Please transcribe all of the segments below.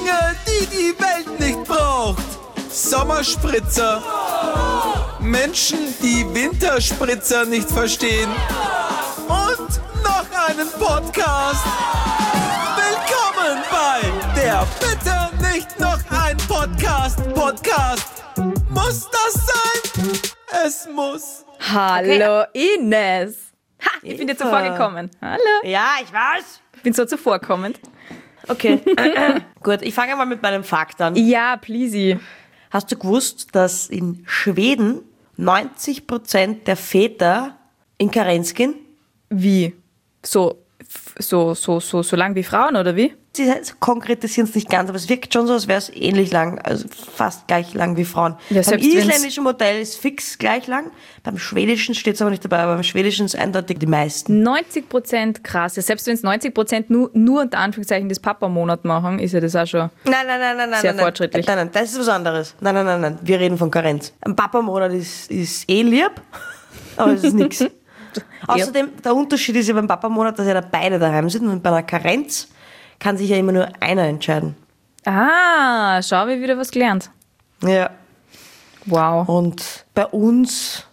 Dinge, die die Welt nicht braucht. Sommerspritzer. Menschen, die Winterspritzer nicht verstehen. Und noch einen Podcast. Willkommen bei der Bitte nicht noch ein Podcast. Muss das sein? Es muss. Hallo Ines. Ha, ich bin dir zuvor gekommen. Hallo. Ja, ich weiß. Ich bin so zuvorkommend. Okay, gut, ich fange mal mit meinem Fakt an. Ja, please. Hast du gewusst, dass in Schweden 90% der Väter in Karenz gehen? Wie? So lang wie Frauen, oder wie? Sie konkretisieren es nicht ganz, aber es wirkt schon so, als wäre es ähnlich lang, also fast gleich lang wie Frauen. Ja, beim isländischen Modell ist fix gleich lang, beim schwedischen steht es aber nicht dabei, aber beim schwedischen ist eindeutig die meisten. 90%, krass. Ja, selbst wenn es 90% nur unter Anführungszeichen das Papa-Monat machen, ist ja das auch schon sehr fortschrittlich. Nein, das ist was anderes. Nein, wir reden von Karenz. Ein Papa-Monat ist eh lieb, aber es ist nichts. Außerdem, der Unterschied ist ja beim Papa-Monat, dass ja da beide daheim sind und bei einer Karenz kann sich ja immer nur einer entscheiden. Ah, schau, wir wieder was gelernt. Ja. Wow. Und bei uns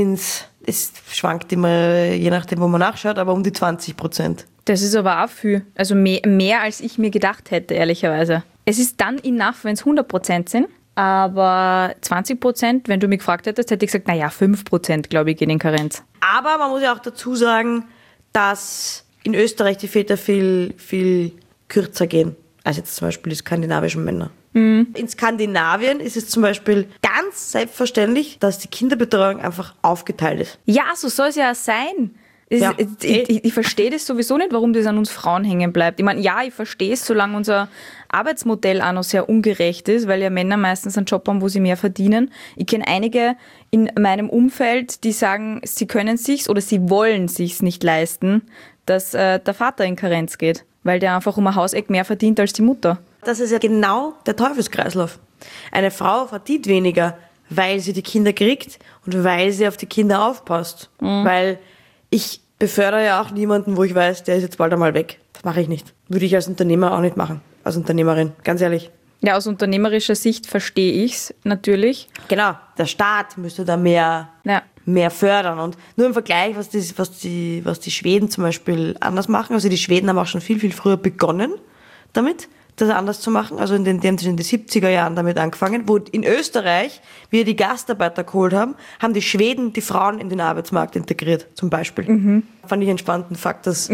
es schwankt immer, je nachdem, wo man nachschaut, aber um die 20%. Das ist aber auch viel. Also mehr als ich mir gedacht hätte, ehrlicherweise. Es ist dann enough, wenn es 100% sind. Aber 20%, wenn du mich gefragt hättest, hätte ich gesagt, 5%, glaube ich, gehen in Karenz. Aber man muss ja auch dazu sagen, dass in Österreich die Väter viel, viel kürzer gehen als jetzt zum Beispiel die skandinavischen Männer. Mhm. In Skandinavien ist es zum Beispiel ganz selbstverständlich, dass die Kinderbetreuung einfach aufgeteilt ist. Ja, so soll es ja sein. Ich verstehe das sowieso nicht, warum das an uns Frauen hängen bleibt. Ich meine, ja, ich verstehe es, solange unser Arbeitsmodell auch noch sehr ungerecht ist, weil ja Männer meistens einen Job haben, wo sie mehr verdienen. Ich kenne einige in meinem Umfeld, die sagen, sie können sich's oder sie wollen sich's nicht leisten, dass der Vater in Karenz geht, weil der einfach um ein Hauseck mehr verdient als die Mutter. Das ist ja genau der Teufelskreislauf. Eine Frau verdient weniger, weil sie die Kinder kriegt und weil sie auf die Kinder aufpasst. Mhm. Weil ich befördere ja auch niemanden, wo ich weiß, der ist jetzt bald einmal weg. Das mache ich nicht. Würde ich als Unternehmer auch nicht machen. Als Unternehmerin, ganz ehrlich. Ja, aus unternehmerischer Sicht verstehe ich es natürlich. Genau, der Staat müsste da mehr fördern. Und nur im Vergleich, was die Schweden zum Beispiel anders machen. Also die Schweden haben auch schon viel, viel früher begonnen damit, das anders zu machen. Also die haben in den 70er Jahren damit angefangen, wo in Österreich wir die Gastarbeiter geholt haben, haben die Schweden die Frauen in den Arbeitsmarkt integriert, zum Beispiel. Mhm. Fand ich einen spannenden Fakt, dass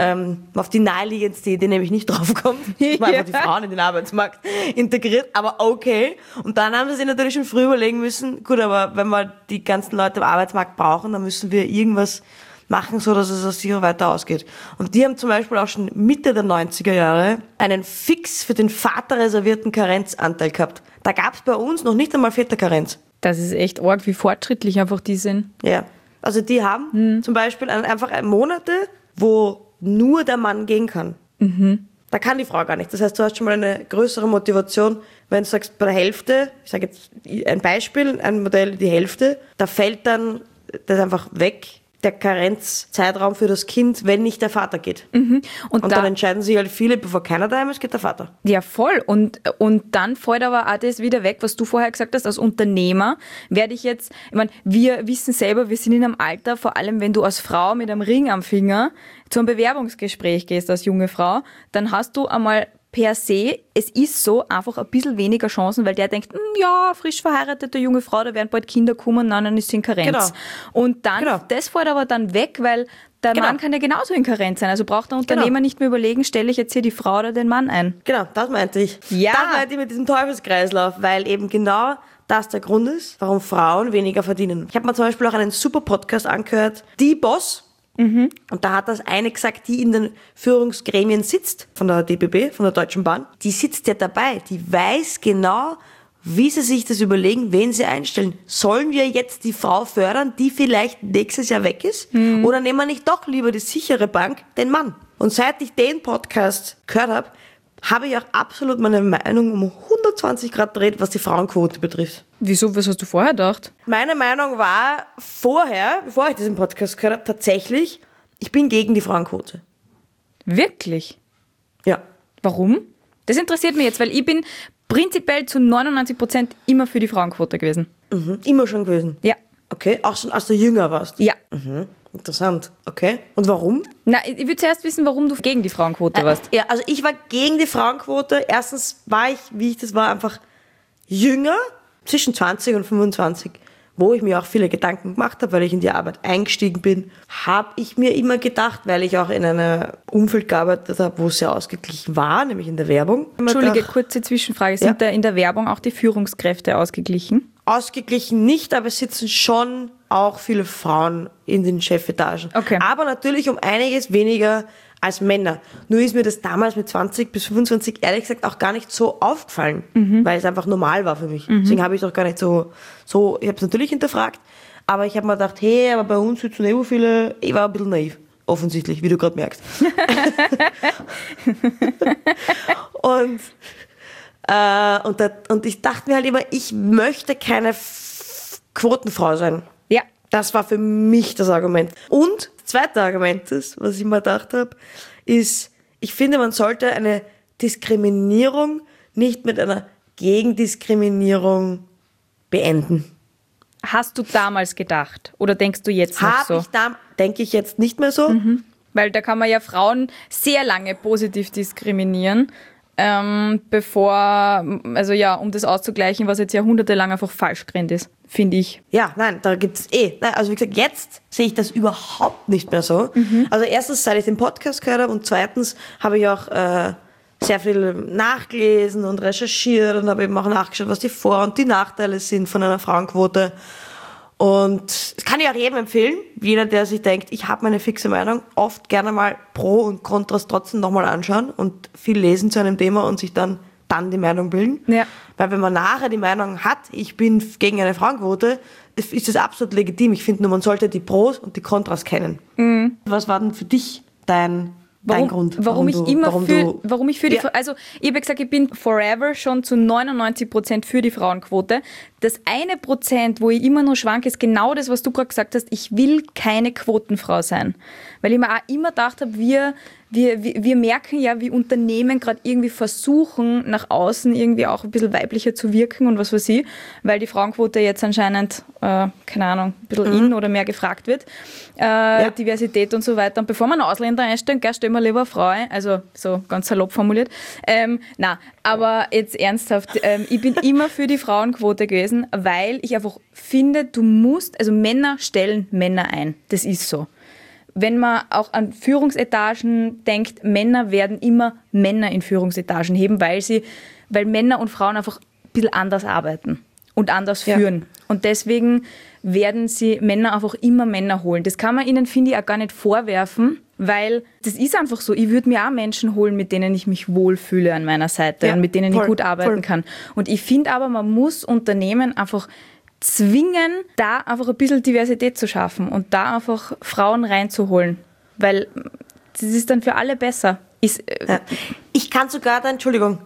auf die naheliegendste Idee nämlich nicht draufkommt. Man einfach die Frauen in den Arbeitsmarkt integriert, aber okay. Und dann haben sie sich natürlich schon früh überlegen müssen, gut, aber wenn wir die ganzen Leute im Arbeitsmarkt brauchen, dann müssen wir irgendwas machen, so dass es aus sich weiter ausgeht. Und die haben zum Beispiel auch schon Mitte der 90er Jahre einen fix für den Vater reservierten Karenzanteil gehabt. Da gab es bei uns noch nicht einmal Väterkarenz. Das ist echt arg, wie fortschrittlich einfach die sind. Ja, also die haben zum Beispiel einfach Monate, wo nur der Mann gehen kann. Mhm. Da kann die Frau gar nicht. Das heißt, du hast schon mal eine größere Motivation, wenn du sagst, bei der Hälfte, ich sage jetzt ein Beispiel, ein Modell, die Hälfte, da fällt dann das einfach weg, der Karenzzeitraum für das Kind, wenn nicht der Vater geht. Mhm. Und dann entscheiden sich halt viele, bevor keiner daheim ist, geht der Vater. Ja, voll. Und dann fällt aber auch das wieder weg, was du vorher gesagt hast, als Unternehmer werde ich jetzt, ich meine, wir wissen selber, wir sind in einem Alter, vor allem wenn du als Frau mit einem Ring am Finger zum Bewerbungsgespräch gehst als junge Frau, dann hast du einmal per se, es ist so, einfach ein bisschen weniger Chancen, weil der denkt, ja, frisch verheiratete junge Frau, da werden bald Kinder kommen, dann ist sie in Karenz. Genau. Und dann, das fällt aber dann weg, weil der Mann kann ja genauso in Karenz sein. Also braucht der Unternehmer nicht mehr überlegen, stelle ich jetzt hier die Frau oder den Mann ein. Genau, das meinte ich. Ja. Das meinte ich mit diesem Teufelskreislauf, weil eben genau das der Grund ist, warum Frauen weniger verdienen. Ich habe mir zum Beispiel auch einen super Podcast angehört, Die Boss. Mhm. Und da hat das eine gesagt, die in den Führungsgremien sitzt, von der DBB, von der Deutschen Bahn. Die sitzt ja dabei, die weiß genau, wie sie sich das überlegen, wen sie einstellen. Sollen wir jetzt die Frau fördern, die vielleicht nächstes Jahr weg ist? Mhm. Oder nehmen wir nicht doch lieber die sichere Bank, den Mann? Und seit ich den Podcast gehört habe ich auch absolut meine Meinung um 120 Grad dreht, was die Frauenquote betrifft. Wieso? Was hast du vorher gedacht? Meine Meinung war vorher, bevor ich diesen Podcast gehört habe, tatsächlich, ich bin gegen die Frauenquote. Wirklich? Ja. Warum? Das interessiert mich jetzt, weil ich bin prinzipiell zu 99% immer für die Frauenquote gewesen. Immer schon gewesen? Ja. Okay, auch schon als du jünger warst? Ja. Interessant, okay. Und warum? Na, ich würde zuerst wissen, warum du gegen die Frauenquote warst. Ja, also ich war gegen die Frauenquote. Erstens war ich, wie ich das war, einfach jünger, zwischen 20 und 25, wo ich mir auch viele Gedanken gemacht habe, weil ich in die Arbeit eingestiegen bin, habe ich mir immer gedacht, weil ich auch in einem Umfeld gearbeitet habe, wo es sehr ausgeglichen war, nämlich in der Werbung. Entschuldige, kurze Zwischenfrage. Sind da in der Werbung auch die Führungskräfte ausgeglichen? Ausgeglichen nicht, aber es sitzen schon auch viele Frauen in den Chefetagen. Okay. Aber natürlich um einiges weniger als Männer. Nur ist mir das damals mit 20 bis 25 ehrlich gesagt auch gar nicht so aufgefallen, weil es einfach normal war für mich. Deswegen habe ich doch gar nicht so ich habe es natürlich hinterfragt, aber ich habe mir gedacht, hey, aber bei uns sitzen so viele, ich war ein bisschen naiv, offensichtlich, wie du gerade merkst. Und ich dachte mir halt immer, ich möchte keine Quotenfrau sein. Ja. Das war für mich das Argument. Und das zweite Argument, was ich mir gedacht habe, ist, ich finde, man sollte eine Diskriminierung nicht mit einer Gegendiskriminierung beenden. Hast du damals gedacht? Oder denkst du jetzt noch so? Denke ich jetzt nicht mehr so. Weil da kann man ja Frauen sehr lange positiv diskriminieren, um das auszugleichen, was jetzt jahrhundertelang einfach falsch gerannt ist, finde ich. Ja, nein, da gibt's also wie gesagt, jetzt sehe ich das überhaupt nicht mehr so. Also erstens, seit ich den Podcast gehört habe und zweitens habe ich auch sehr viel nachgelesen und recherchiert und habe eben auch nachgeschaut, was die Vor- und die Nachteile sind von einer Frauenquote. Und das kann ich auch jedem empfehlen, jeder, der sich denkt, ich habe meine fixe Meinung, oft gerne mal Pro und Kontras trotzdem nochmal anschauen und viel lesen zu einem Thema und sich dann die Meinung bilden. Ja. Weil wenn man nachher die Meinung hat, ich bin gegen eine Frauenquote, ist das absolut legitim. Ich finde nur, man sollte die Pros und die Kontras kennen. Was war denn für dich dein Grund? Also ich habe gesagt, ich bin forever schon zu 99% für die Frauenquote. Das 1%, wo ich immer nur schwanke, ist genau das, was du gerade gesagt hast. Ich will keine Quotenfrau sein. Weil ich mir auch immer gedacht habe, wir merken ja, wie Unternehmen gerade irgendwie versuchen, nach außen irgendwie auch ein bisschen weiblicher zu wirken und was weiß ich, weil die Frauenquote jetzt anscheinend, keine Ahnung, ein bisschen in oder mehr gefragt wird. Diversität und so weiter. Und bevor man einen Ausländer einstellen, stellen wir lieber eine Frau ein. Also so ganz salopp formuliert. Aber jetzt ernsthaft, ich bin immer für die Frauenquote gewesen, weil ich einfach finde, Männer stellen Männer ein. Das ist so. Wenn man auch an Führungsetagen denkt, Männer werden immer Männer in Führungsetagen heben, weil Männer und Frauen einfach ein bisschen anders arbeiten und anders führen. Und deswegen werden sie Männer einfach immer Männer holen. Das kann man ihnen, finde ich, auch gar nicht vorwerfen, weil das ist einfach so. Ich würde mir auch Menschen holen, mit denen ich mich wohlfühle an meiner Seite und mit denen ich gut arbeiten kann. Und ich finde aber, man muss Unternehmen einfach zwingen, da einfach ein bisschen Diversität zu schaffen und da einfach Frauen reinzuholen, weil das ist dann für alle besser. Ich kann sogar dein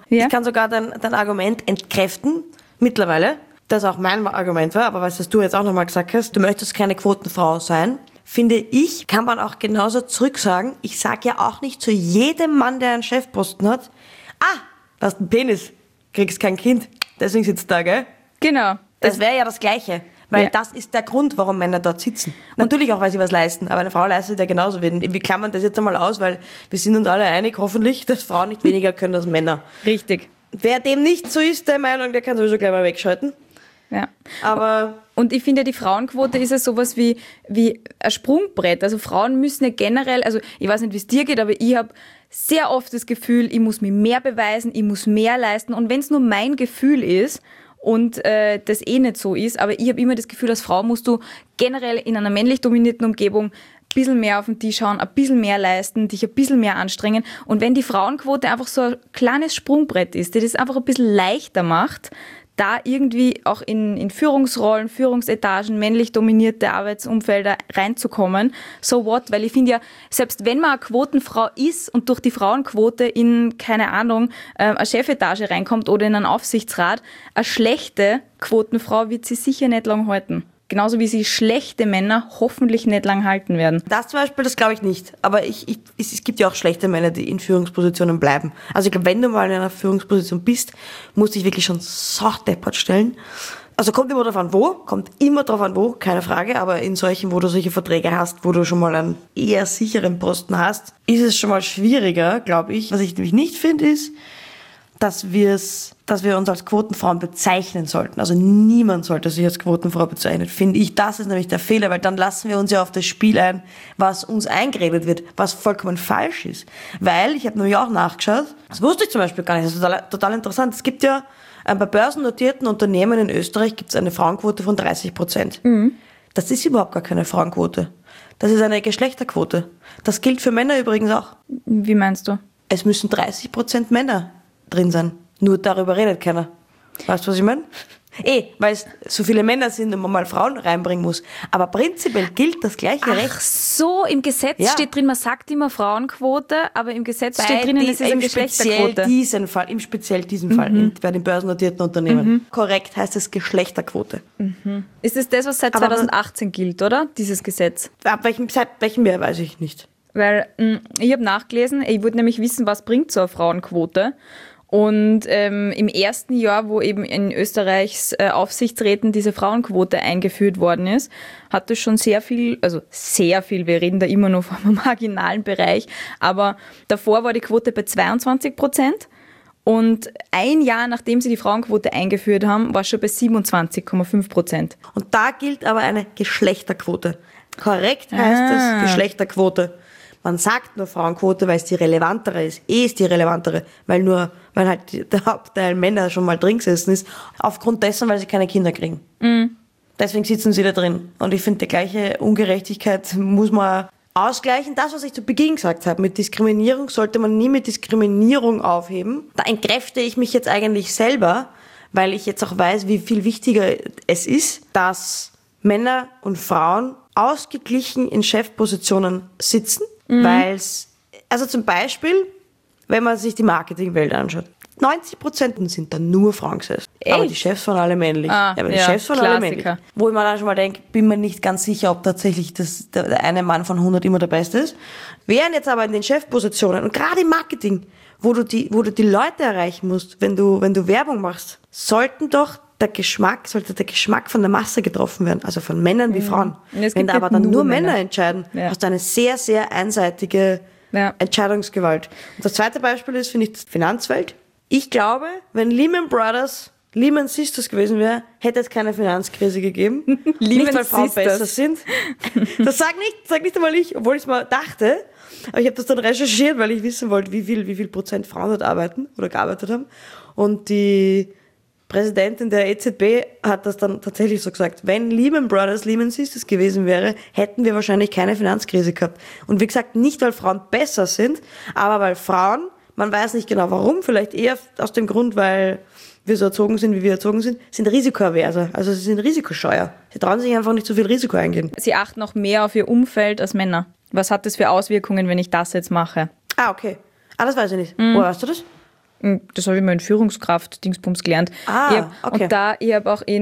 Argument entkräften, mittlerweile, das auch mein Argument war, aber was du jetzt auch nochmal gesagt hast, du möchtest keine Quotenfrau sein, finde ich, kann man auch genauso zurücksagen, ich sage ja auch nicht zu jedem Mann, der einen Chefposten hat, du hast einen Penis, kriegst kein Kind, deswegen sitzt du da, gell? Genau. Das wäre ja das Gleiche, weil das ist der Grund, warum Männer dort sitzen. Natürlich auch, weil sie was leisten, aber eine Frau leistet ja genauso. Wir klammern das jetzt einmal aus, weil wir sind uns alle einig, hoffentlich, dass Frauen nicht weniger können als Männer. Richtig. Wer dem nicht so ist, der Meinung, der kann sowieso gleich mal wegschalten. Ja. Aber und ich finde, die Frauenquote ist ja sowas wie ein Sprungbrett. Also Frauen müssen ja generell, also ich weiß nicht, wie es dir geht, aber ich habe sehr oft das Gefühl, ich muss mir mehr beweisen, ich muss mehr leisten. Und wenn es nur mein Gefühl ist, und das nicht so ist, aber ich habe immer das Gefühl, als Frau musst du generell in einer männlich dominierten Umgebung ein bisschen mehr auf den Tisch schauen, ein bisschen mehr leisten, dich ein bisschen mehr anstrengen. Und wenn die Frauenquote einfach so ein kleines Sprungbrett ist, die das einfach ein bisschen leichter macht, da irgendwie auch in Führungsrollen, Führungsetagen, männlich dominierte Arbeitsumfelder reinzukommen, so what? Weil ich finde ja, selbst wenn man eine Quotenfrau ist und durch die Frauenquote in, keine Ahnung, eine Chefetage reinkommt oder in einen Aufsichtsrat, eine schlechte Quotenfrau wird sie sicher nicht lang halten. genauso wie sie schlechte Männer hoffentlich nicht lang halten werden. Das zum Beispiel, das glaube ich nicht. Aber es gibt ja auch schlechte Männer, die in Führungspositionen bleiben. Also ich glaube, wenn du mal in einer Führungsposition bist, musst du dich wirklich schon so deppert stellen. Also kommt immer drauf an wo, keine Frage, aber in solchen, wo du solche Verträge hast, wo du schon mal einen eher sicheren Posten hast, ist es schon mal schwieriger, glaube ich. Was ich nämlich nicht finde, ist, dass wir uns als Quotenfrauen bezeichnen sollten. Also niemand sollte sich als Quotenfrau bezeichnen, finde ich. Das ist nämlich der Fehler, weil dann lassen wir uns ja auf das Spiel ein, was uns eingeredet wird, was vollkommen falsch ist. Weil, ich habe nämlich auch nachgeschaut, das wusste ich zum Beispiel gar nicht, das ist total interessant. Es gibt ja bei börsennotierten Unternehmen in Österreich gibt es eine Frauenquote von 30%. Mhm. Das ist überhaupt gar keine Frauenquote. Das ist eine Geschlechterquote. Das gilt für Männer übrigens auch. Wie meinst du? Es müssen 30% Männer drin sein. Nur darüber redet keiner. Weißt du, was ich meine? Weil es so viele Männer sind und man mal Frauen reinbringen muss. Aber prinzipiell gilt das gleiche Recht. Ach so, im Gesetz steht drin, man sagt immer Frauenquote, aber im Gesetz steht drinnen, es ist eine Geschlechterquote. Im speziell diesen Fall, bei den börsennotierten Unternehmen. Mhm. Korrekt heißt es Geschlechterquote. Mhm. Ist es das, was seit 2018 gilt, oder? Dieses Gesetz? Seit welchem Jahr, weiß ich nicht. Weil ich habe nachgelesen, ich wollte nämlich wissen, was bringt so eine Frauenquote. Und im ersten Jahr, wo eben in Österreichs Aufsichtsräten diese Frauenquote eingeführt worden ist, hat es schon sehr viel, wir reden da immer nur vom marginalen Bereich, aber davor war die Quote bei 22%. Und ein Jahr, nachdem sie die Frauenquote eingeführt haben, war es schon bei 27,5%. Und da gilt aber eine Geschlechterquote. Korrekt heißt es Geschlechterquote. Man sagt nur Frauenquote, weil es die relevantere ist. Ist die relevantere, weil halt der Hauptteil Männer schon mal drin gesessen ist. Aufgrund dessen, weil sie keine Kinder kriegen. Mhm. Deswegen sitzen sie da drin. Und ich finde, die gleiche Ungerechtigkeit muss man ausgleichen. Das, was ich zu Beginn gesagt habe, mit Diskriminierung sollte man nie mit Diskriminierung aufheben. Da entkräfte ich mich jetzt eigentlich selber, weil ich jetzt auch weiß, wie viel wichtiger es ist, dass Männer und Frauen ausgeglichen in Chefpositionen sitzen. Weil also zum Beispiel, wenn man sich die Marketingwelt anschaut, 90% sind da nur Frauen gesessen. Echt? Aber die Chefs waren alle männlich. Alle männlich. Wo ich mir dann schon mal denke, bin mir nicht ganz sicher, ob tatsächlich der eine Mann von 100 immer der Beste ist. Während jetzt aber in den Chefpositionen und gerade im Marketing, wo du die Leute erreichen musst, wenn du Werbung machst, sollte der Geschmack von der Masse getroffen werden, also von Männern wie Frauen. Wenn da aber dann nur Männer entscheiden, hast du eine sehr, sehr einseitige Entscheidungsgewalt. Und das zweite Beispiel ist, finde ich, die Finanzwelt. Ich glaube, wenn Lehman Sisters gewesen wäre, hätte es keine Finanzkrise gegeben. Nicht, weil Frauen besser sind. Das sag nicht einmal ich, obwohl ich es mal dachte. Aber ich habe das dann recherchiert, weil ich wissen wollte, wie viel Prozent Frauen dort arbeiten oder gearbeitet haben. Und die Präsidentin der EZB hat das dann tatsächlich so gesagt. Wenn Lehman Sisters gewesen wäre, hätten wir wahrscheinlich keine Finanzkrise gehabt. Und wie gesagt, nicht weil Frauen besser sind, aber weil Frauen, man weiß nicht genau warum, vielleicht eher aus dem Grund, weil wir so erzogen sind, wie wir erzogen sind risikoaverser. Also sie sind risikoscheuer. Sie trauen sich einfach nicht so viel Risiko eingehen. Sie achten noch mehr auf ihr Umfeld als Männer. Was hat das für Auswirkungen, wenn ich das jetzt mache? Okay. Das weiß ich nicht. Woher weißt du das? Das habe ich mal in Führungskraft-Dingsbums gelernt. Okay. Und ich habe auch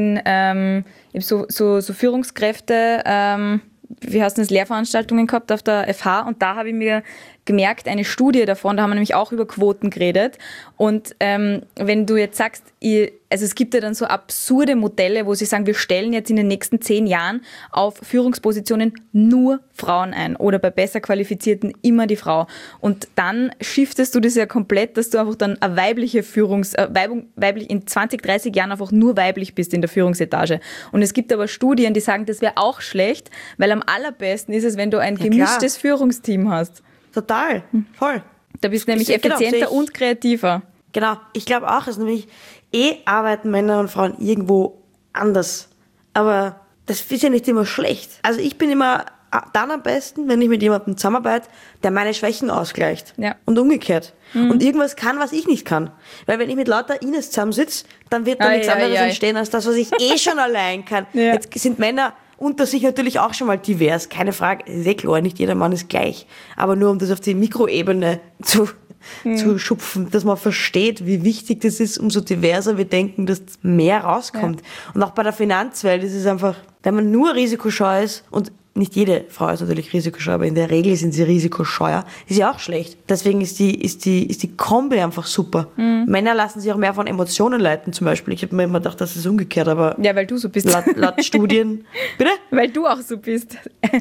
so Führungskräfte, wie heißt das, Lehrveranstaltungen gehabt auf der FH und da habe ich mir gemerkt, eine Studie davon, da haben wir nämlich auch über Quoten geredet und wenn du jetzt sagst, es gibt ja dann so absurde Modelle, wo sie sagen, wir stellen jetzt in den nächsten 10 Jahren auf Führungspositionen nur Frauen ein oder bei besser Qualifizierten immer die Frau und dann shiftest du das ja komplett, dass du einfach dann eine weibliche weiblich in 20, 30 Jahren einfach nur weiblich bist in der Führungsetage und es gibt aber Studien, die sagen, das wäre auch schlecht, weil am allerbesten ist es, wenn du ein gemischtes Führungsteam hast. Total, voll. Da bist du nämlich effizienter und kreativer. Genau, ich glaube auch, es nämlich arbeiten Männer und Frauen irgendwo anders. Aber das ist ja nicht immer schlecht. Also ich bin immer dann am besten, wenn ich mit jemandem zusammenarbeite, der meine Schwächen ausgleicht. Ja. Und umgekehrt. Mhm. Und irgendwas kann, was ich nicht kann. Weil wenn ich mit lauter Ines zusammensitze, dann wird da nichts anderes entstehen, als das, was ich schon allein kann. Ja. Jetzt sind Männer unter sich natürlich auch schon mal divers, keine Frage, ist klar, nicht jeder Mann ist gleich. Aber nur um das auf die Mikroebene zu schupfen, dass man versteht, wie wichtig das ist, umso diverser wir denken, dass mehr rauskommt. Ja. Und auch bei der Finanzwelt ist es einfach, Wenn man nur risikoscheu ist, und nicht jede Frau ist natürlich risikoscheu, aber in der Regel sind sie risikoscheuer, ist ja auch schlecht. Deswegen ist die Kombi einfach super. Männer lassen sich auch mehr von Emotionen leiten zum Beispiel. Ich habe mir immer gedacht, das ist umgekehrt, aber... Ja, weil du so bist. Laut Studien... Bitte? Weil du auch so bist.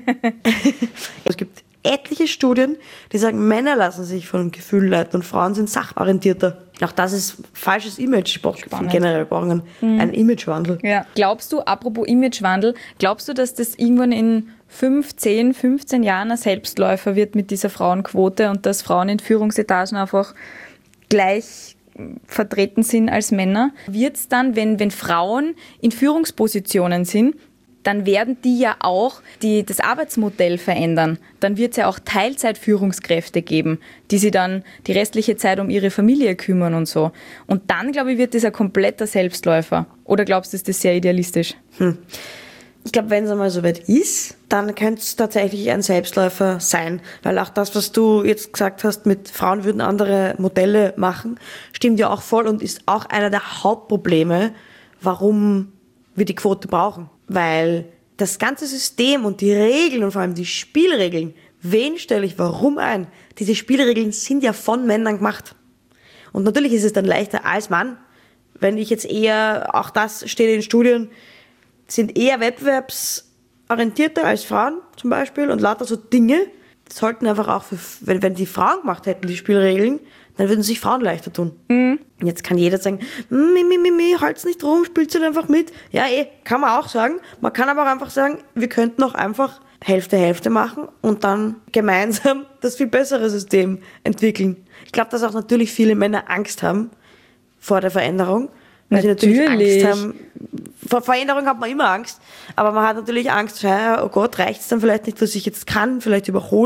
Es gibt etliche Studien, die sagen, Männer lassen sich von Gefühlen leiten und Frauen sind sachorientierter. Auch das ist falsches Image. Generell brauchen einen Imagewandel. Ja. Glaubst du, apropos Imagewandel, glaubst du, dass das irgendwann in 5, 10, 15 Jahren ein Selbstläufer wird mit dieser Frauenquote und dass Frauen in Führungsetagen einfach gleich vertreten sind als Männer? Wird es dann, wenn Frauen in Führungspositionen sind, dann werden die ja auch das Arbeitsmodell verändern. Dann wird es ja auch Teilzeitführungskräfte geben, die sich dann die restliche Zeit um ihre Familie kümmern und so. Und dann, glaube ich, wird das ein kompletter Selbstläufer. Oder glaubst du, ist das sehr idealistisch? Ich glaube, wenn es einmal so weit ist, dann könnte es tatsächlich ein Selbstläufer sein. Weil auch das, was du jetzt gesagt hast, mit Frauen würden andere Modelle machen, stimmt ja auch voll und ist auch einer der Hauptprobleme, warum wir die Quote brauchen. Weil das ganze System und die Regeln und vor allem die Spielregeln, wen stelle ich warum ein? Diese Spielregeln sind ja von Männern gemacht. Und natürlich ist es dann leichter als Mann, wenn ich jetzt eher, auch das steht in Studien, sind eher wettbewerbsorientierter als Frauen zum Beispiel und lauter so Dinge, sollten einfach auch, wenn die Frauen gemacht hätten, die Spielregeln, dann würden sich Frauen leichter tun. Und jetzt kann jeder sagen, halt's nicht rum, spielt's halt einfach mit. Ja, kann man auch sagen. Man kann aber auch einfach sagen, wir könnten auch einfach Hälfte machen und dann gemeinsam das viel bessere System entwickeln. Ich glaube, dass auch natürlich viele Männer Angst haben vor der Veränderung. Weil sie natürlich Angst haben. Vor Veränderung hat man immer Angst, aber man hat natürlich Angst, oh Gott, reicht's dann vielleicht nicht, was ich jetzt kann, vielleicht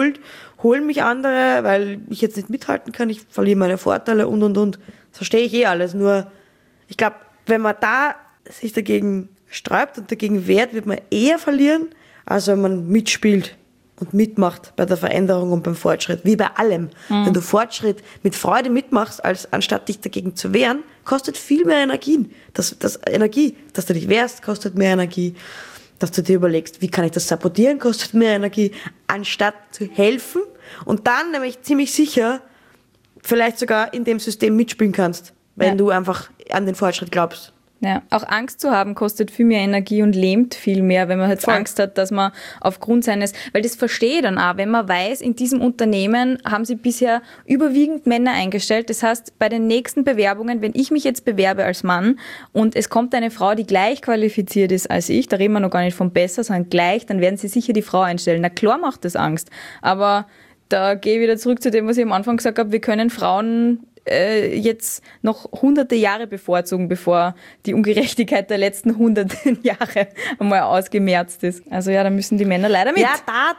holen mich andere, weil ich jetzt nicht mithalten kann, ich verliere meine Vorteile und. Das verstehe ich alles, nur ich glaube, wenn man da sich dagegen sträubt und dagegen wehrt, wird man eher verlieren, als wenn man mitspielt und mitmacht bei der Veränderung und beim Fortschritt, wie bei allem. Wenn du Fortschritt mit Freude mitmachst, anstatt dich dagegen zu wehren, kostet viel mehr Energie. Das Energie, dass du dich wehrst, kostet mehr Energie. Dass du dir überlegst, wie kann ich das sabotieren, kostet mehr Energie, anstatt zu helfen und dann nämlich ziemlich sicher vielleicht sogar in dem System mitspielen kannst, wenn du einfach an den Fortschritt glaubst. Ja, auch Angst zu haben kostet viel mehr Energie und lähmt viel mehr, wenn man jetzt Angst hat, dass man aufgrund seines, weil das verstehe ich dann auch, wenn man weiß, in diesem Unternehmen haben sie bisher überwiegend Männer eingestellt. Das heißt, bei den nächsten Bewerbungen, wenn ich mich jetzt bewerbe als Mann und es kommt eine Frau, die gleich qualifiziert ist als ich, da reden wir noch gar nicht von besser, sondern gleich, dann werden sie sicher die Frau einstellen. Na klar macht das Angst, aber da gehe ich wieder zurück zu dem, was ich am Anfang gesagt habe, wir können Frauen jetzt noch hunderte Jahre bevorzugen, bevor die Ungerechtigkeit der letzten hunderten Jahre einmal ausgemerzt ist. Also ja, da müssen die Männer leider mit. Ja,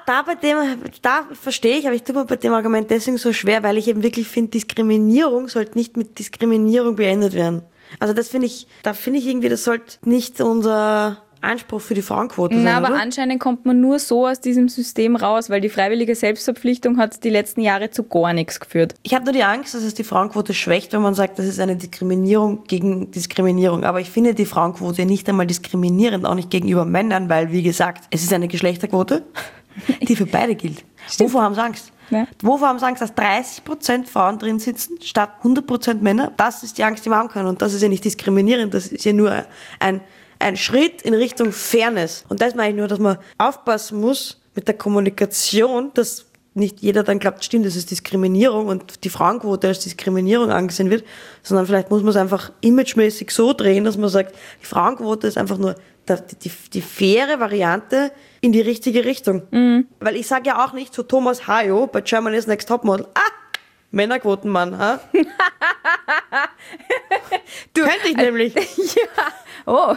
da verstehe ich, aber ich tue mir bei dem Argument deswegen so schwer, weil ich eben wirklich finde, Diskriminierung sollte nicht mit Diskriminierung beendet werden. Also das finde ich irgendwie, das sollte nicht unser Anspruch für die Frauenquote sein, aber oder? Anscheinend kommt man nur so aus diesem System raus, weil die freiwillige Selbstverpflichtung hat die letzten Jahre zu gar nichts geführt. Ich habe nur die Angst, dass es die Frauenquote schwächt, wenn man sagt, das ist eine Diskriminierung gegen Diskriminierung. Aber ich finde die Frauenquote nicht einmal diskriminierend, auch nicht gegenüber Männern, weil, wie gesagt, es ist eine Geschlechterquote, die für beide gilt. Stimmt. Wovor haben sie Angst? Ja. Wovor haben sie Angst, dass 30% Frauen drin sitzen, statt 100% Männer? Das ist die Angst, die wir haben können. Und das ist ja nicht diskriminierend, das ist ja nur ein Schritt in Richtung Fairness. Und das meine ich nur, dass man aufpassen muss mit der Kommunikation, dass nicht jeder dann glaubt, stimmt, das ist Diskriminierung und die Frauenquote als Diskriminierung angesehen wird, sondern vielleicht muss man es einfach imagemäßig so drehen, dass man sagt, die Frauenquote ist einfach nur die faire Variante in die richtige Richtung. Weil ich sage ja auch nicht zu Thomas Hayo bei Germany's Next Topmodel, Männerquotenmann, ha? Könnte ich nämlich. Ja, oh.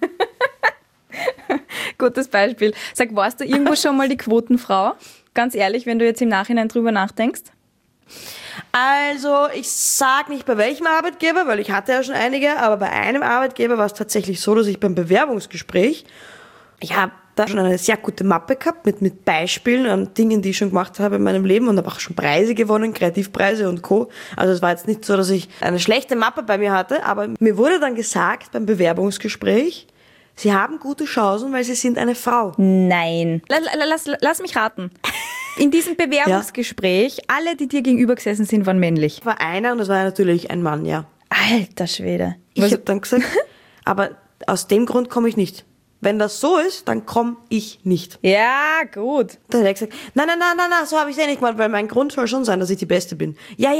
Gutes Beispiel. Sag, warst du irgendwo schon mal die Quotenfrau? Ganz ehrlich, wenn du jetzt im Nachhinein drüber nachdenkst. Also, ich sag nicht bei welchem Arbeitgeber, weil ich hatte ja schon einige, aber bei einem Arbeitgeber war es tatsächlich so, dass ich beim Bewerbungsgespräch, ich habe da schon eine sehr gute Mappe gehabt mit Beispielen an Dingen, die ich schon gemacht habe in meinem Leben und habe auch schon Preise gewonnen, Kreativpreise und Co. Also es war jetzt nicht so, dass ich eine schlechte Mappe bei mir hatte, aber mir wurde dann gesagt beim Bewerbungsgespräch, Sie haben gute Chancen, weil sie sind eine Frau. Nein. Lass mich raten. In diesem Bewerbungsgespräch, alle, die dir gegenüber gesessen sind, waren männlich. War einer und das war natürlich ein Mann, ja. Alter Schwede. Ich habe dann gesagt, aber aus dem Grund komme ich nicht. Wenn das so ist, dann komme ich nicht. Ja, gut. Dann hat er gesagt, nein, so habe ich es eh nicht gemacht, weil mein Grund soll schon sein, dass ich die Beste bin. Ja,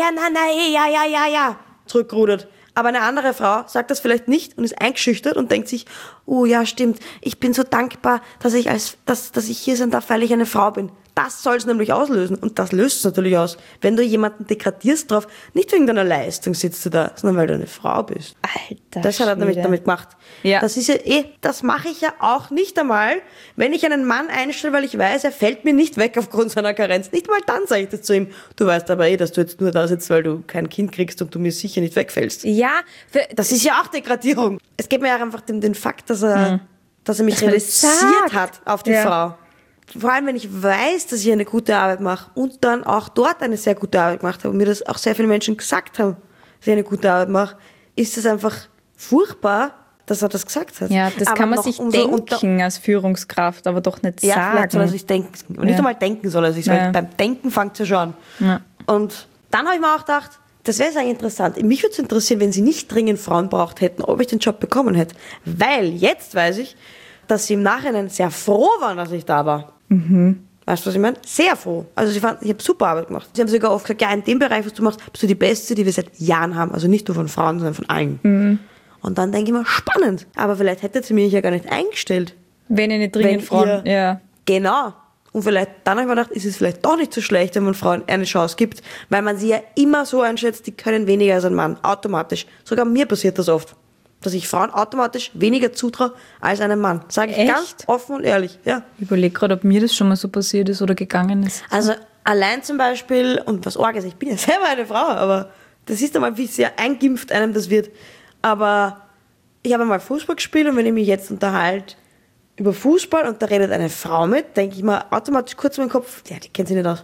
zurückgerudert. Aber eine andere Frau sagt das vielleicht nicht und ist eingeschüchtert und denkt sich, oh ja, stimmt, ich bin so dankbar, dass ich hier sein darf, weil ich eine Frau bin. Das soll es nämlich auslösen. Und das löst es natürlich aus. Wenn du jemanden degradierst drauf, nicht wegen deiner Leistung sitzt du da, sondern weil du eine Frau bist. Alter, das hat er nämlich damit gemacht. Ja. Das ist ja das mache ich ja auch nicht einmal, wenn ich einen Mann einstelle, weil ich weiß, er fällt mir nicht weg aufgrund seiner Karenz. Nicht mal dann sage ich das zu ihm. Du weißt aber dass du jetzt nur da sitzt, weil du kein Kind kriegst und du mir sicher nicht wegfällst. Ja. Das ist ja auch Degradierung. Es geht mir ja einfach den Fakt, dass er mich reduziert hat auf die Frau. Vor allem, wenn ich weiß, dass ich eine gute Arbeit mache und dann auch dort eine sehr gute Arbeit gemacht habe und mir das auch sehr viele Menschen gesagt haben, dass ich eine gute Arbeit mache, ist es einfach furchtbar, dass er das gesagt hat. Ja, das kann man sich denken als Führungskraft, aber doch nicht sagen. Ja, vielleicht soll er sich denken. Und nicht einmal denken soll er sich, weil beim Denken fängt es ja schon an. Ja. Und dann habe ich mir auch gedacht, das wäre eigentlich interessant. Mich würde es interessieren, wenn sie nicht dringend Frauen braucht hätten, ob ich den Job bekommen hätte. Weil jetzt weiß ich, dass sie im Nachhinein sehr froh waren, dass ich da war. Mhm. Weißt du, was ich meine? Sehr froh. Also ich habe super Arbeit gemacht. Sie haben sogar oft gesagt, ja, in dem Bereich, was du machst, bist du die Beste, die wir seit Jahren haben. Also nicht nur von Frauen, sondern von allen. Mhm. Und dann denke ich mir, spannend. Aber vielleicht hätte sie mich ja gar nicht eingestellt. Wenn ihr nicht dringend Frauen... Ja. Genau. Und vielleicht, dann habe ich mir gedacht, ist es vielleicht doch nicht so schlecht, wenn man Frauen eine Chance gibt. Weil man sie ja immer so einschätzt, die können weniger als ein Mann. Automatisch. Sogar mir passiert das oft. Dass ich Frauen automatisch weniger zutraue als einem Mann. Sage ich ganz offen und ehrlich. Ja. Ich überlege gerade, ob mir das schon mal so passiert ist oder gegangen ist. Also allein zum Beispiel, und was arg ist, ich bin ja selber eine Frau, aber das ist einmal, wie sehr eingimpft einem das wird. Aber ich habe einmal Fußball gespielt und wenn ich mich jetzt unterhalte über Fußball und da redet eine Frau mit, denke ich mir automatisch kurz in meinen Kopf, ja, die kennt sich nicht aus.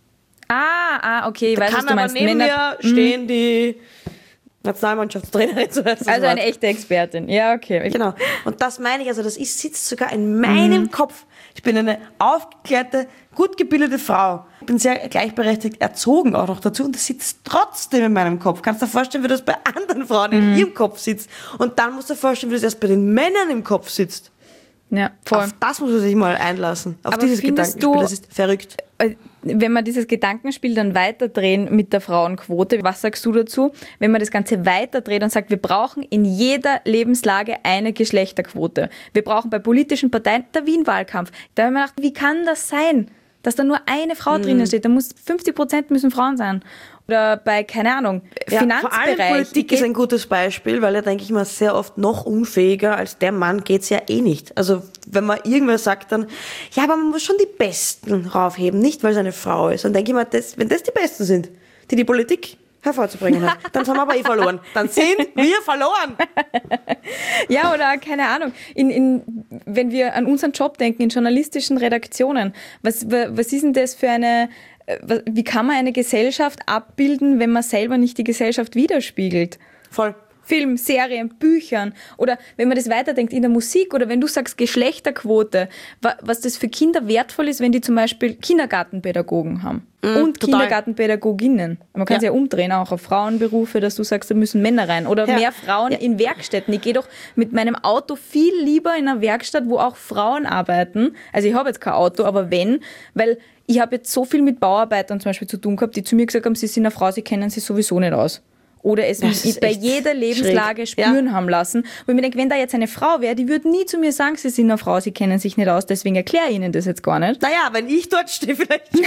Okay, da weißt du, was du meinst. Neben mir stehen die Nationalmannschaftstrainerin. Also eine echte Expertin. Ja, okay. Genau. Und das meine ich, also das sitzt sogar in meinem Kopf. Ich bin eine aufgeklärte, gut gebildete Frau. Ich bin sehr gleichberechtigt erzogen auch noch dazu und das sitzt trotzdem in meinem Kopf. Kannst du dir vorstellen, wie das bei anderen Frauen in ihrem Kopf sitzt? Und dann musst du dir vorstellen, wie das erst bei den Männern im Kopf sitzt. Ja, voll. Auf das muss man sich mal einlassen. Auf dieses Gedankenspiel, das ist verrückt. Wenn wir dieses Gedankenspiel dann weiterdrehen mit der Frauenquote, was sagst du dazu, wenn man das Ganze weiterdreht und sagt, wir brauchen in jeder Lebenslage eine Geschlechterquote. Wir brauchen bei politischen Parteien, der Wien-Wahlkampf. Da haben wir gedacht, wie kann das sein, dass da nur eine Frau drinnen steht? Da muss 50% müssen Frauen sein. Oder bei, keine Ahnung, Finanzbereich. Vor allem Politik ist ein gutes Beispiel, weil da denke ich mal sehr oft noch unfähiger als der Mann geht's ja eh nicht. Also wenn man irgendwer sagt dann, ja, aber man muss schon die Besten raufheben, nicht weil es eine Frau ist. Dann denke ich mal, wenn das die Besten sind, die Politik hervorzubringen hat, dann haben wir aber verloren. Dann sind wir verloren. Ja, oder keine Ahnung, wenn wir an unseren Job denken, in journalistischen Redaktionen, was ist denn das für wie kann man eine Gesellschaft abbilden, wenn man selber nicht die Gesellschaft widerspiegelt? Voll. Film, Serien, Büchern oder wenn man das weiterdenkt in der Musik oder wenn du sagst Geschlechterquote, was das für Kinder wertvoll ist, wenn die zum Beispiel Kindergartenpädagogen haben und total. Kindergartenpädagoginnen. Man kann es ja umdrehen, auch auf Frauenberufe, dass du sagst, da müssen Männer rein oder mehr Frauen in Werkstätten. Ich gehe doch mit meinem Auto viel lieber in eine Werkstatt, wo auch Frauen arbeiten. Also ich habe jetzt kein Auto, aber weil ich habe jetzt so viel mit Bauarbeitern zum Beispiel zu tun gehabt, die zu mir gesagt haben, sie sind eine Frau, sie kennen sich sowieso nicht aus. Oder es bei jeder Lebenslage spüren haben lassen. Wo ich mir denke, wenn da jetzt eine Frau wäre, die würde nie zu mir sagen, sie sind eine Frau, sie kennen sich nicht aus, deswegen erkläre ich ihnen das jetzt gar nicht. Naja, wenn ich dort stehe, vielleicht schon.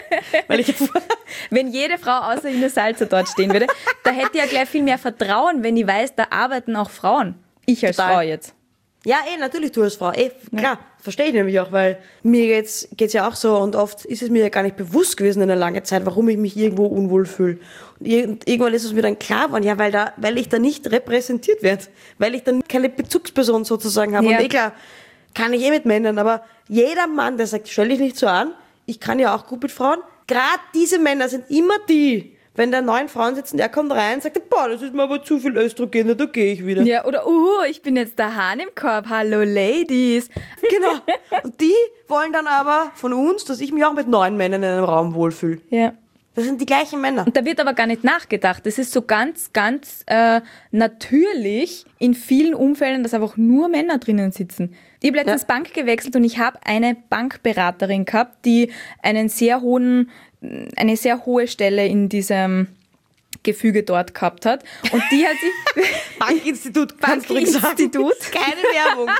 Wenn jede Frau außer Ines Salzer dort stehen würde, da hätte ich ja gleich viel mehr Vertrauen, wenn ich weiß, da arbeiten auch Frauen. Ich als Frau jetzt. Ja, natürlich du als Frau. Klar, verstehe ich nämlich auch, weil mir geht's ja auch so und oft ist es mir ja gar nicht bewusst gewesen in einer langen Zeit, warum ich mich irgendwo unwohl fühle. Und irgendwann ist es mir dann klar geworden, ja, weil ich da nicht repräsentiert werde, weil ich dann keine Bezugsperson sozusagen habe. Ja. Und klar, kann ich mit Männern, aber jeder Mann, der sagt, stell dich nicht so an, ich kann ja auch gut mit Frauen, gerade diese Männer sind immer die, wenn da 9 Frauen sitzen, der kommt rein, sagt, boah, das ist mir aber zu viel Östrogen, da gehe ich wieder. Ja, oder, ich bin jetzt der Hahn im Korb, hallo Ladies. Genau. Und die wollen dann aber von uns, dass ich mich auch mit 9 Männern in einem Raum wohlfühle. Ja. Das sind die gleichen Männer. Und da wird aber gar nicht nachgedacht. Das ist so ganz, ganz natürlich in vielen Umfällen, dass einfach nur Männer drinnen sitzen. Ich habe letztens Bank gewechselt und ich habe eine Bankberaterin gehabt, die eine sehr hohe Stelle in diesem Gefüge dort gehabt hat. Und die hat sich... Bankinstitut. Keine Werbung.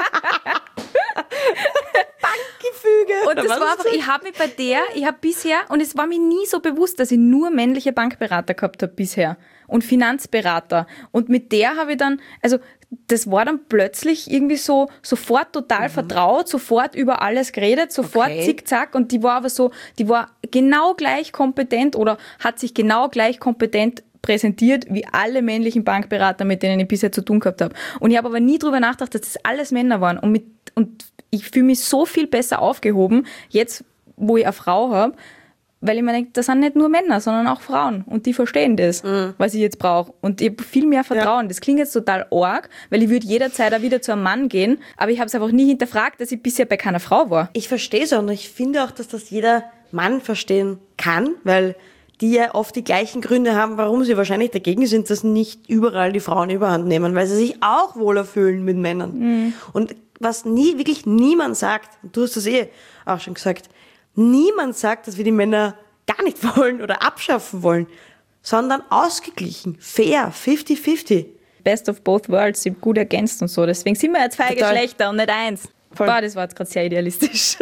Bankgefüge. Und das war einfach, ich habe bisher, und es war mir nie so bewusst, dass ich nur männliche Bankberater gehabt habe bisher und Finanzberater. Und mit der habe ich dann, also das war dann plötzlich irgendwie so sofort total vertraut, sofort über alles geredet, sofort zickzack, und die war aber so, die war genau gleich kompetent oder hat sich genau gleich kompetent präsentiert wie alle männlichen Bankberater, mit denen ich bisher zu tun gehabt habe. Und ich habe aber nie drüber nachgedacht, dass das alles Männer waren. Und ich fühle mich so viel besser aufgehoben, jetzt, wo ich eine Frau habe, weil ich mir denke, das sind nicht nur Männer, sondern auch Frauen. Und die verstehen das, was ich jetzt brauche. Und ich habe viel mehr Vertrauen. Ja. Das klingt jetzt total arg, weil ich würde jederzeit auch wieder zu einem Mann gehen, aber ich habe es einfach nie hinterfragt, dass ich bisher bei keiner Frau war. Ich verstehe es auch und ich finde auch, dass das jeder Mann verstehen kann, weil die ja oft die gleichen Gründe haben, warum sie wahrscheinlich dagegen sind, dass nicht überall die Frauen überhand nehmen, weil sie sich auch wohler fühlen mit Männern. Und was wirklich niemand sagt, du hast das auch schon gesagt, niemand sagt, dass wir die Männer gar nicht wollen oder abschaffen wollen, sondern ausgeglichen, fair, 50-50. Best of both worlds, sind gut ergänzt und so. Deswegen sind wir ja 2 Geschlechter und nicht 1. Boah, das war jetzt gerade sehr idealistisch.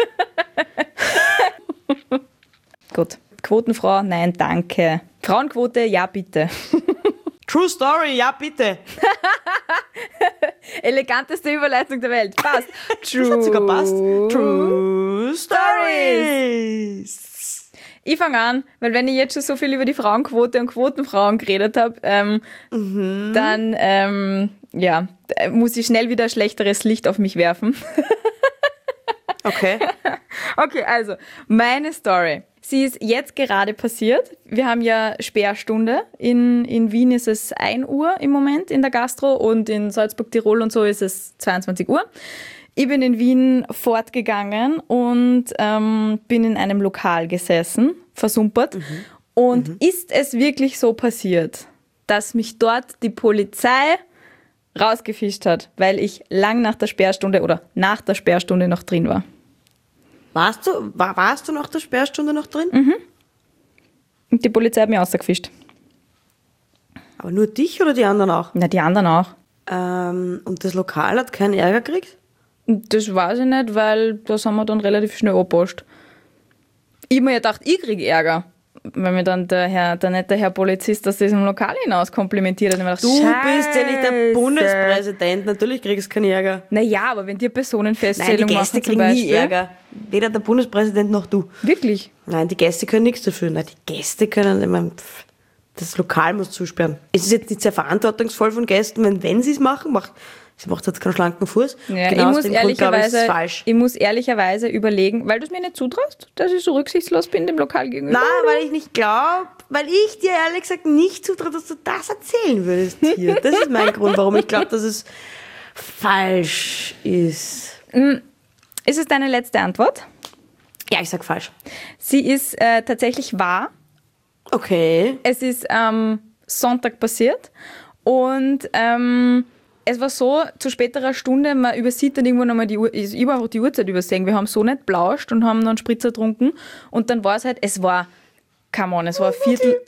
Gut. Quotenfrau, nein, danke. Frauenquote, ja, bitte. True Story, ja, bitte. Eleganteste Überleitung der Welt. Passt. Das hat sogar passt. True Stories. Ich fange an, weil wenn ich jetzt schon so viel über die Frauenquote und Quotenfrauen geredet habe, dann muss ich schnell wieder schlechteres Licht auf mich werfen. Okay. Okay, also, meine Story. Sie ist jetzt gerade passiert. Wir haben ja Sperrstunde. In Wien ist es 1 Uhr im Moment in der Gastro und in Salzburg, Tirol und so ist es 22 Uhr. Ich bin in Wien fortgegangen und bin in einem Lokal gesessen, versumpert. Und ist es wirklich so passiert, dass mich dort die Polizei rausgefischt hat, weil ich lang nach der Sperrstunde oder nach der Sperrstunde noch drin war? Warst du nach der Sperrstunde noch drin? Und die Polizei hat mich rausgefischt. Aber nur dich oder die anderen auch? Na, die anderen auch. Und das Lokal hat keinen Ärger gekriegt? Das weiß ich nicht, weil das haben wir dann relativ schnell angepasst. Ich habe mir ja gedacht, ich kriege Ärger. Weil mir dann der nette Herr Polizist aus diesem Lokal hinaus komplimentiert hat. Gedacht, du bist ja nicht der Bundespräsident, natürlich kriegst du keinen Ärger. Naja, aber wenn die Personenfeststellung machen zum Beispiel... Nein, die Gäste kriegen nie Ärger. Weder der Bundespräsident noch du. Wirklich? Nein, die Gäste können nichts dafür. Nein, die Gäste können... Ich meine, das Lokal muss zusperren. Es ist jetzt nicht sehr verantwortungsvoll von Gästen, wenn sie es machen. Sie macht jetzt keinen schlanken Fuß. Ja, genau, ich muss ehrlicherweise überlegen, weil du es mir nicht zutraust, dass ich so rücksichtslos bin dem Lokal gegenüber. Nein, weil ich nicht glaube, weil ich dir ehrlich gesagt nicht zutraue, dass du das erzählen würdest hier. Das ist mein Grund, warum ich glaube, dass es falsch ist. Ist es deine letzte Antwort? Ja, ich sag falsch. Sie ist tatsächlich wahr. Okay. Es ist Sonntag passiert und es war so, zu späterer Stunde, man übersieht dann irgendwann einmal die Uhr, ich habe einfach die Uhrzeit übersehen. Wir haben so nicht blauscht und haben dann einen Spritzer getrunken. Und dann war es halt, es war Viertel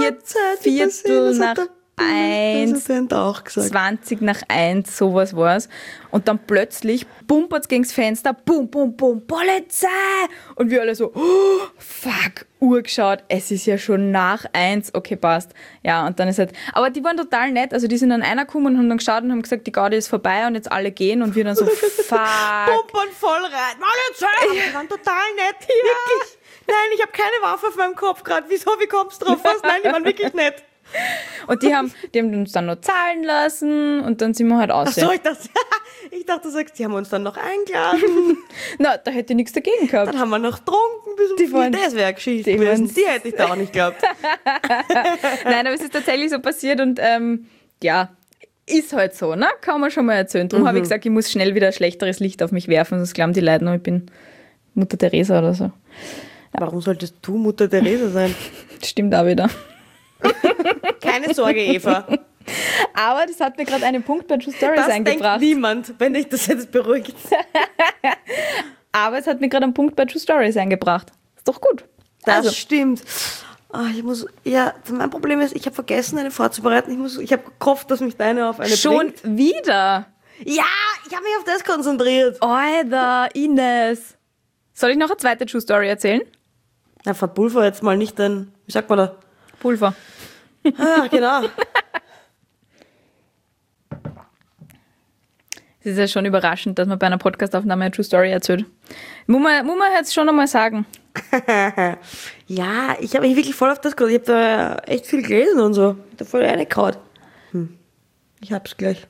nach 1, 20 nach 1, sowas war es. Und dann plötzlich bumpert es gegen das Fenster, bum, bum, bum, Polizei! Und wir alle so, oh, fuck, Uhr geschaut, es ist ja schon nach 1, okay, passt. Ja, und dann ist halt, aber die waren total nett, also die sind dann einer gekommen und haben dann geschaut und haben gesagt, die Gaudi ist vorbei und jetzt alle gehen und wir dann so, fuck. Bumpern voll rein, Polizei! Die waren total nett, ja. Wirklich. Nein, ich habe keine Waffe auf meinem Kopf gerade, wieso, wie kommst du drauf? Was? Nein, die waren wirklich nett. Und die haben uns dann noch zahlen lassen und dann sind wir halt aus. Ach so, Ich dachte, du sagst, die haben uns dann noch eingeladen. Na, da hätte ich nichts dagegen gehabt. Dann haben wir noch getrunken bis um 4. Das wäre Geschichte gewesen. Die hätte ich da auch nicht gehabt. Nein, aber es ist tatsächlich so passiert und ja, ist halt so, ne? Kann man schon mal erzählen. Darum habe ich gesagt, ich muss schnell wieder ein schlechteres Licht auf mich werfen, sonst glauben die Leute noch, ich bin Mutter Teresa oder so. Warum solltest du Mutter Teresa sein? Stimmt auch wieder. Keine Sorge, Eva. Aber das hat mir gerade einen Punkt bei True Stories eingebracht. Das denkt niemand, wenn dich das jetzt beruhigt. Aber es hat mir gerade einen Punkt bei True Stories eingebracht. Ist doch gut. Das stimmt. Mein Problem ist, ich habe vergessen, eine vorzubereiten. Ich habe gehofft, dass mich deine auf eine schon bringt. Wieder? Ja, ich habe mich auf das konzentriert. Alter, Ines. Soll ich noch eine zweite True Story erzählen? Na, verpulver jetzt mal nicht dein, wie sagt man da? Pulver. Ah, genau. Es ist ja schon überraschend, dass man bei einer Podcastaufnahme eine True Story erzählt. Muss man jetzt schon einmal sagen. Ja, ich habe mich wirklich voll auf das gehört. Ich habe da echt viel gelesen und so. Da voll reingehauen. Ich hab's gleich.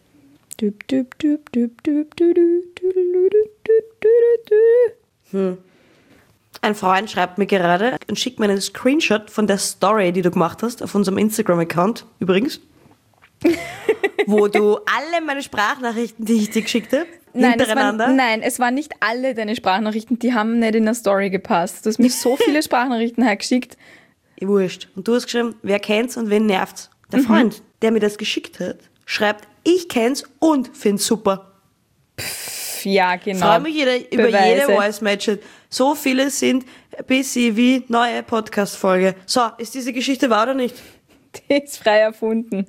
Ein Freund schreibt mir gerade und schickt mir einen Screenshot von der Story, die du gemacht hast, auf unserem Instagram-Account übrigens. Wo du alle meine Sprachnachrichten, die ich dir geschickt habe, hintereinander. Nein, es waren nicht alle deine Sprachnachrichten, die haben nicht in der Story gepasst. Du hast mir so viele Sprachnachrichten hergeschickt. Wurscht. Und du hast geschrieben, wer kennt's und wen nervt's? Der Freund, der mir das geschickt hat, schreibt, ich kenn's und find's super. Ja, genau. Ich freue mich über jede Voice-Match. So viele sind busy wie neue Podcast-Folge. So, ist diese Geschichte wahr oder nicht? Die ist frei erfunden.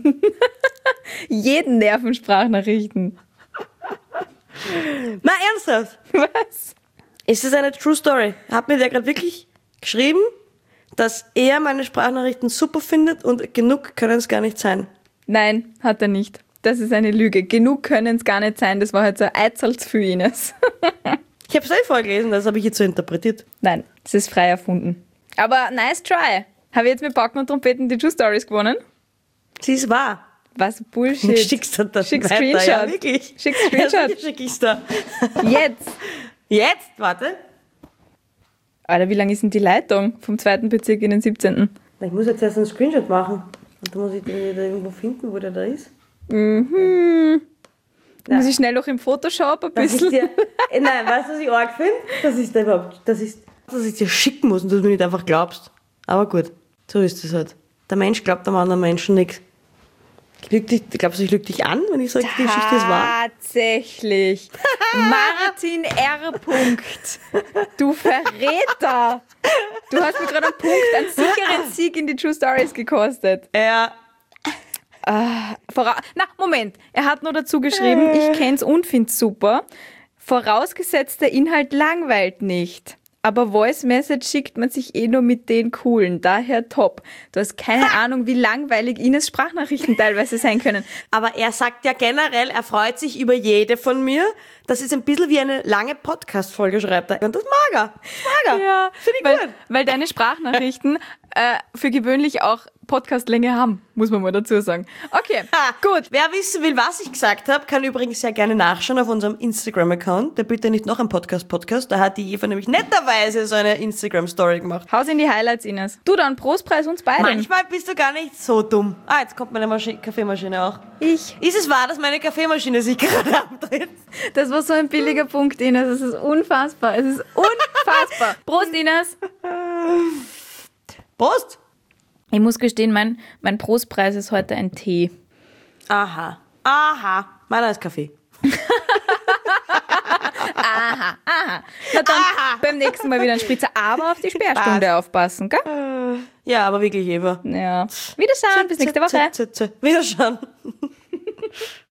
Jeden nerven Sprachnachrichten. Na, ernsthaft? Was? Ist das eine True Story? Hat mir der gerade wirklich geschrieben, dass er meine Sprachnachrichten super findet und genug können es gar nicht sein? Nein, hat er nicht. Das ist eine Lüge. Genug können es gar nicht sein. Das war halt so ein Eizelz für Ines. Ich habe es vorgelesen, das habe ich jetzt so interpretiert. Nein, das ist frei erfunden. Aber nice try. Habe ich jetzt mit Pauken und Trompeten die True Stories gewonnen? Sie ist wahr. Was Bullshit. Schickst du das Schick weiter? Screenshot. Ja, wirklich. Schick Screenshot. Ja, schick ich's da. Jetzt. Jetzt? Warte. Alter, wie lang ist denn die Leitung vom 2. Bezirk in den 17.? Ich muss jetzt erst einen Screenshot machen. Und dann muss ich den wieder irgendwo finden, wo der da ist. Muss ich schnell noch im Photoshop ein bisschen. Nein, weißt du, was ich arg finde? Dass ich dir schicken muss und du mir nicht einfach glaubst. Aber gut, so ist es halt. Der Mensch glaubt am anderen Menschen nichts. Glaubst du, ich lüge dich an, wenn ich sage, die Geschichte ist wahr? Tatsächlich. Martin R. Du Verräter. Du hast mir gerade einen sicheren Sieg in die True Stories gekostet. Ja. Moment. Er hat nur dazu geschrieben, ich kenn's und find's super. Vorausgesetzt, der Inhalt langweilt nicht. Aber Voice Message schickt man sich nur mit den Coolen, daher top. Du hast keine Ahnung, wie langweilig Ines Sprachnachrichten teilweise sein können. Aber er sagt ja generell, er freut sich über jede von mir. Das ist ein bisschen wie eine lange Podcast-Folge, schreibt er. Und das mag er. Ja, finde ich gut. Weil deine Sprachnachrichten für gewöhnlich auch Podcastlänge haben, muss man mal dazu sagen. Okay, gut. Wer wissen will, was ich gesagt habe, kann übrigens sehr gerne nachschauen auf unserem Instagram-Account. Der bitte nicht noch ein Podcast. Da hat die Eva nämlich netterweise so eine Instagram-Story gemacht. Haus in die Highlights, Ines. Du dann, Prostpreis uns beiden. Manchmal bist du gar nicht so dumm. Jetzt kommt meine Kaffeemaschine auch. Ist es wahr, dass meine Kaffeemaschine sich gerade abdreht? Das war so ein billiger Punkt, Ines. Es ist unfassbar. Prost, Ines. Prost. Ich muss gestehen, mein Prostpreis ist heute ein Tee. Aha. Meiner ist Kaffee. Aha. Na dann beim nächsten Mal wieder ein Spritzer, aber auf die Sperrstunde aufpassen, gell? Ja, aber wirklich, Eva. Ja. Wiederschauen, bis nächste Woche. Wiederschauen.